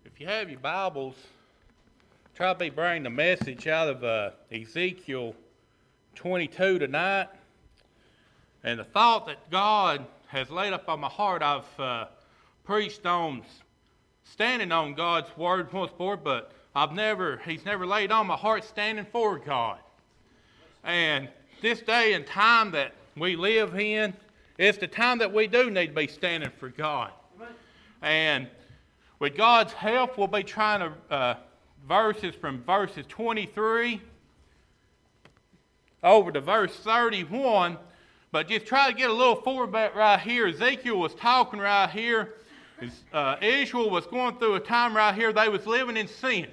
If you have your Bibles, try to bring the message out of Ezekiel 22 tonight. And the thought that God has laid up on my heart, I've preached on standing on God's Word once before, but He's never laid on my heart standing for God. And this day and time that we live in, it's the time that we do need to be standing for God. And with God's help, we'll be trying to verses from verses 23 over to verse 31. But just try to get a little forward right here. Ezekiel was talking right here. Israel was going through a time right here. They was living in sin.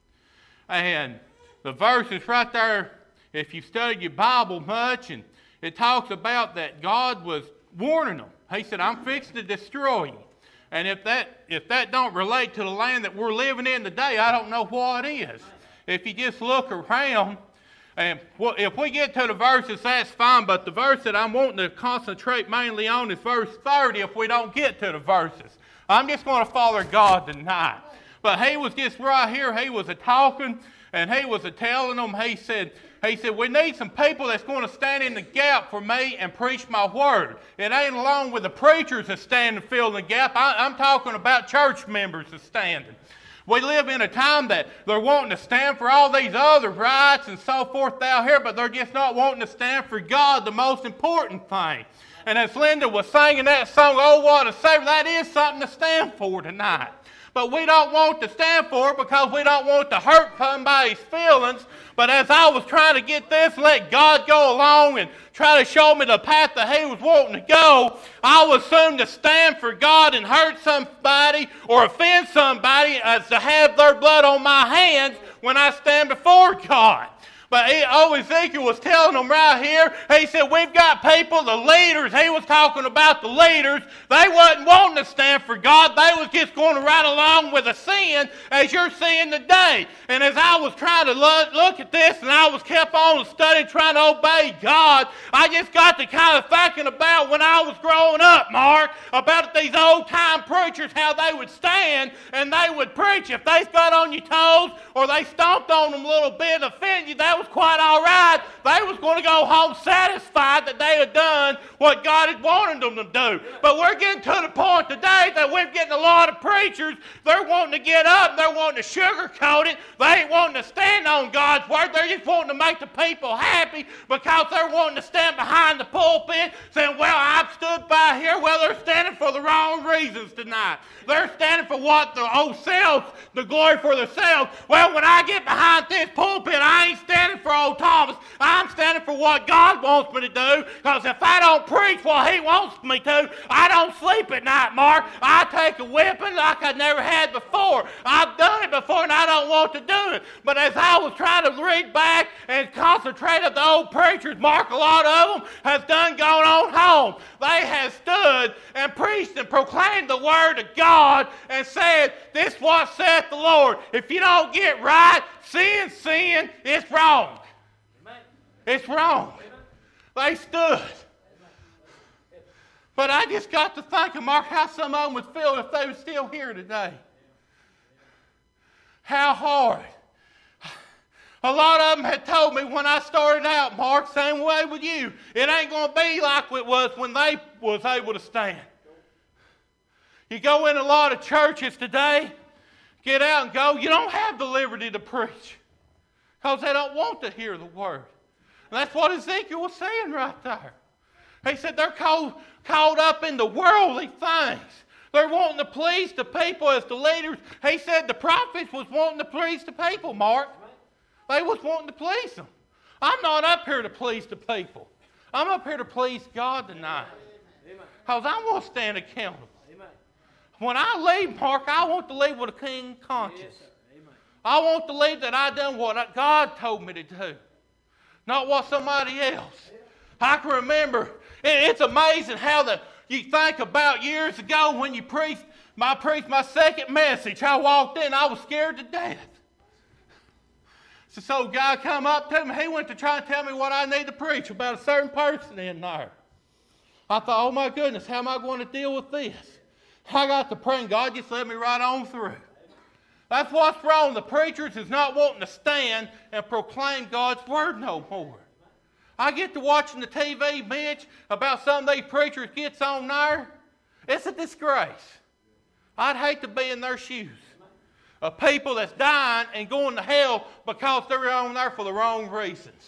And the verses right there, if you study your Bible much, and it talks about that God was warning them. He said, I'm fixing to destroy you. And if that don't relate to the land that we're living in today, I don't know what is. If you just look around, and if we get to the verses, that's fine. But the verse that I'm wanting to concentrate mainly on is verse 30 if we don't get to the verses. I'm just going to follow God tonight. But he was just right here. He was talking, and he was telling them, he said, we need some people that's going to stand in the gap for me and preach my word. It ain't along with the preachers that stand and fill the gap. I'm talking about church members that's standing. We live in a time that they're wanting to stand for all these other rights and so forth out here, but they're just not wanting to stand for God, the most important thing. And as Linda was singing that song, Oh, What a Savior, that is something to stand for tonight. But we don't want to stand for it because we don't want to hurt somebody's feelings. But as I was trying to get this and let God go along and try to show me the path that He was wanting to go, I was soon to stand for God and hurt somebody or offend somebody as to have their blood on my hands when I stand before God. But Ezekiel was telling them right here, he said, we've got people, the leaders, he was talking about the leaders, they wasn't wanting to stand for God, they was just going to ride along with a sin as you're seeing today. And as I was trying to look at this and I was kept on studying, trying to obey God, I just got to kind of thinking about when I was growing up, Mark, about these old-time preachers, how they would stand and they would preach. If they got on your toes or they stomped on them a little bit, offended you, that was quite all right. They was going to go home satisfied that they had done what God had wanted them to do. But we're getting to the point today that we're getting a lot of preachers, they're wanting to get up, they're wanting to sugarcoat it, they ain't wanting to stand on God's word, they're just wanting to make the people happy because they're wanting to stand behind the pulpit saying, well, I've stood by here. Well, they're standing for the wrong reasons tonight. They're standing for what the old selves, the glory for themselves. Well, when I get behind this pulpit, I ain't standing for old Thomas. I'm standing for what God wants me to do, because if I don't preach what He wants me to, I don't sleep at night, Mark. I take a whipping like I never had before. I've done it before and I don't want to do it. But as I was trying to read back and concentrate on the old preachers, Mark, a lot of them has done gone on home. They have stood and preached and proclaimed the word of God and said, this is what saith the Lord. If you don't get right, sin, it's wrong. It's wrong. They stood. But I just got to thinking, Mark, how some of them would feel if they were still here today. How hard. A lot of them had told me when I started out, Mark, same way with you. It ain't going to be like it was when they was able to stand. You go in a lot of churches today, get out and go, you don't have the liberty to preach because they don't want to hear the word. And that's what Ezekiel was saying right there. He said they're caught up in the worldly things. They're wanting to please the people as the leaders. He said the prophets was wanting to please the people, Mark. They was wanting to please them. I'm not up here to please the people. I'm up here to please God tonight. Because I want to stand accountable. When I leave, Mark, I want to leave with a clean conscience. I want to leave that I done what God told me to do. Not what somebody else. I can remember, it's amazing how you think about years ago when you preached my second message. I walked in, I was scared to death. So a guy come up to me, he went to try and tell me what I need to preach about a certain person in there. I thought, oh my goodness, how am I going to deal with this? I got to praying, God just let me right on through. That's what's wrong. The preachers is not wanting to stand and proclaim God's word no more. I get to watching the TV, Mitch, about some of these preachers gets on there. It's a disgrace. I'd hate to be in their shoes. Of people that's dying and going to hell because they're on there for the wrong reasons.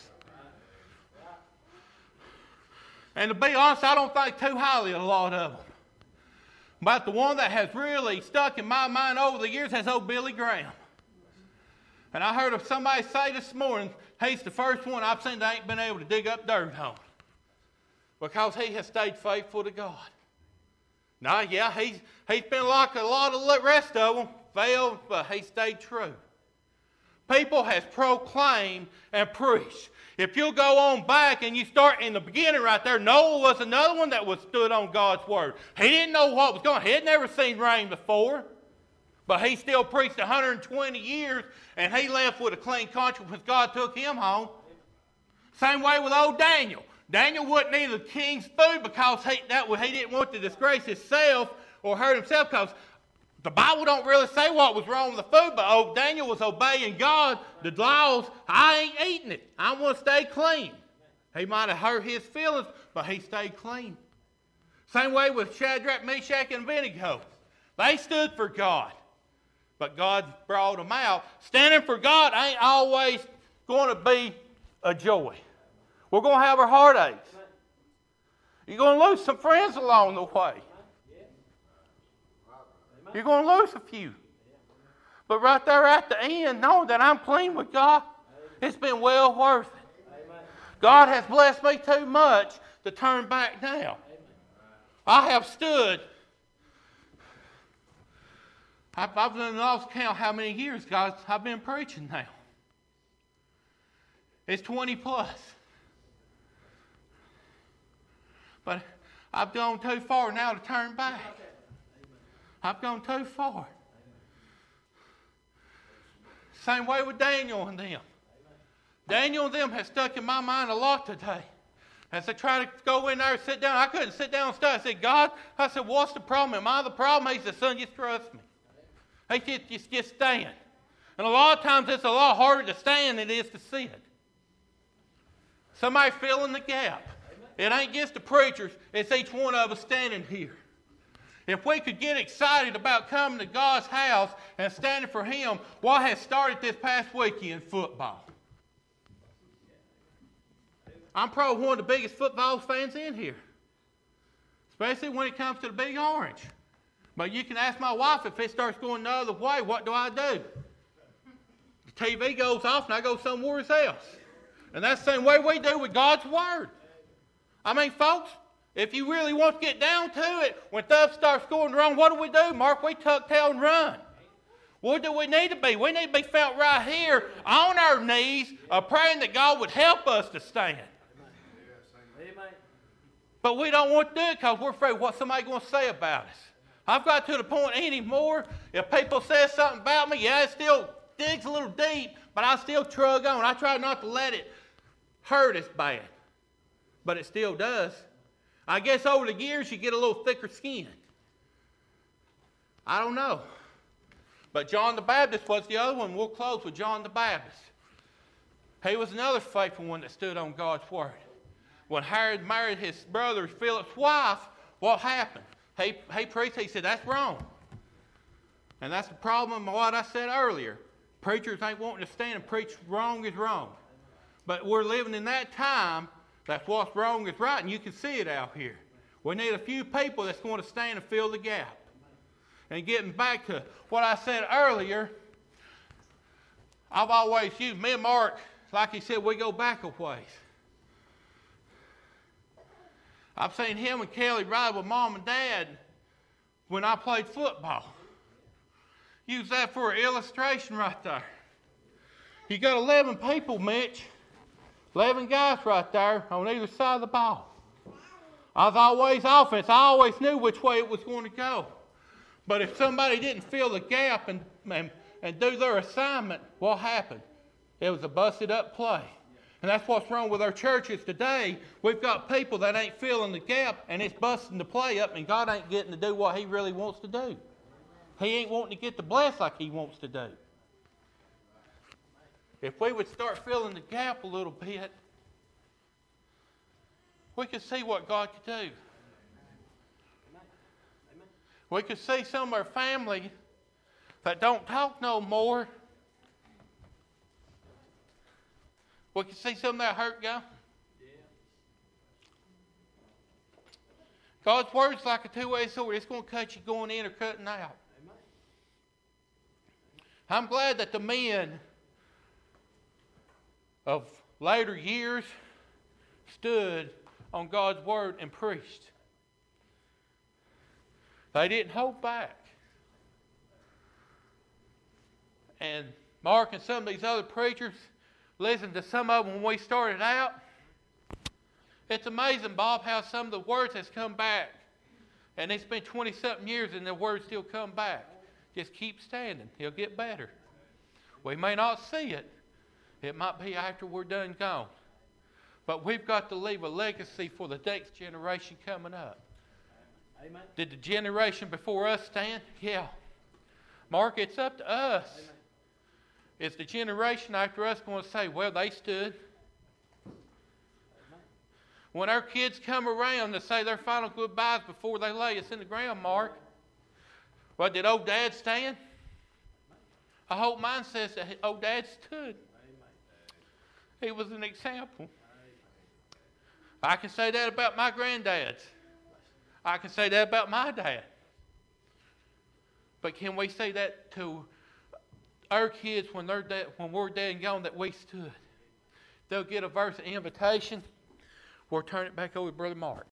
And to be honest, I don't think too highly of a lot of them. But the one that has really stuck in my mind over the years is old Billy Graham. And I heard of somebody say this morning, he's the first one I've seen that ain't been able to dig up dirt on. Because he has stayed faithful to God. Now, yeah, he's been like a lot of the rest of them, failed, but he stayed true. People has proclaimed and preached. If you'll go on back and you start in the beginning right there, Noah was another one that was stood on God's word. He didn't know what was going on. He had never seen rain before. But he still preached 120 years, and he left with a clean conscience when God took him home. Same way with old Daniel. Daniel wouldn't eat the king's food because he didn't want to disgrace himself or hurt himself, because the Bible don't really say what was wrong with the food, but old Daniel was obeying God, the laws. I ain't eating it. I want to stay clean. He might have hurt his feelings, but he stayed clean. Same way with Shadrach, Meshach, and Abednego. They stood for God. But God brought them out. Standing for God ain't always going to be a joy. We're going to have our heartaches. You're going to lose some friends along the way. You're going to lose a few. But right there at the end, knowing that I'm clean with God, it's been well worth it. God has blessed me too much to turn back now. I have stood. I've lost count how many years, guys, I've been preaching now. It's 20 plus. But I've gone too far now to turn back. I've gone too far. Same way with Daniel and them. Daniel and them has stuck in my mind a lot today. As I try to go in there and sit down, I couldn't sit down and study. I said, God, what's the problem? Am I the problem? He said, son, just trust me. He just stand. And a lot of times it's a lot harder to stand than it is to sit. Somebody filling the gap. It ain't just the preachers, it's each one of us standing here. If we could get excited about coming to God's house and standing for Him, what has started this past weekend? Football. I'm probably one of the biggest football fans in here, especially when it comes to the Big Orange. But you can ask my wife, if it starts going the other way, what do I do? The TV goes off and I go somewhere else. And that's the same way we do with God's Word. I mean, folks, if you really want to get down to it, when stuff starts going wrong, what do? Mark, we tuck tail and run. What do we need to be? We need to be felt right here on our knees, praying that God would help us to stand. Amen. But we don't want to do it because we're afraid what somebody's going to say about us. I've got to the point anymore, if people say something about me, yeah, it still digs a little deep, but I still trug on. I try not to let it hurt as bad. But it still does. I guess over the years you get a little thicker skin. I don't know. But John the Baptist was the other one. We'll close with John the Baptist. He was another faithful one that stood on God's Word. When Herod married his brother Philip's wife, what happened? He preached, he said, that's wrong. And that's the problem of what I said earlier. Preachers ain't wanting to stand and preach wrong is wrong. But we're living in that time that's what's wrong is right, and you can see it out here. We need a few people that's going to stand and fill the gap. And getting back to what I said earlier, I've always used, me and Mark, like he said, we go back a ways. I've seen him and Kelly ride with Mom and Dad when I played football. Use that for an illustration right there. You got 11 people, Mitch. 11 guys right there on either side of the ball. I was always offense. I always knew which way it was going to go. But if somebody didn't fill the gap and do their assignment, what happened? It was a busted up play. And that's what's wrong with our churches today. We've got people that ain't filling the gap, and it's busting the play up, and God ain't getting to do what He really wants to do. He ain't wanting to get the bless like he wants to do. If we would start filling the gap a little bit, we could see what God could do. We could see some of our family that don't talk no more. We could see some of that hurt go. God's word's like a two-way sword. It's going to cut you going in or cutting out. I'm glad that the men of later years stood on God's word and preached. They didn't hold back. And Mark and some of these other preachers, listened to some of them when we started out. It's amazing, Bob, how some of the words has come back. And it's been 20-something years and the words still come back. Just keep standing. He'll get better. We may not see it. It might be after we're done gone. But we've got to leave a legacy for the next generation coming up. Amen. Did the generation before us stand? Yeah. Mark, it's up to us. Amen. Is the generation after us going to say, well, they stood? When our kids come around to say their final goodbyes before they lay us in the ground, Mark, well, did old Dad stand? I hope mine says that old Dad stood. He was an example. I can say that about my granddads. I can say that about my dad. But can we say that to our kids when we're dead and gone, that we stood? They'll get a verse of invitation. We'll turn it back over to Brother Mark.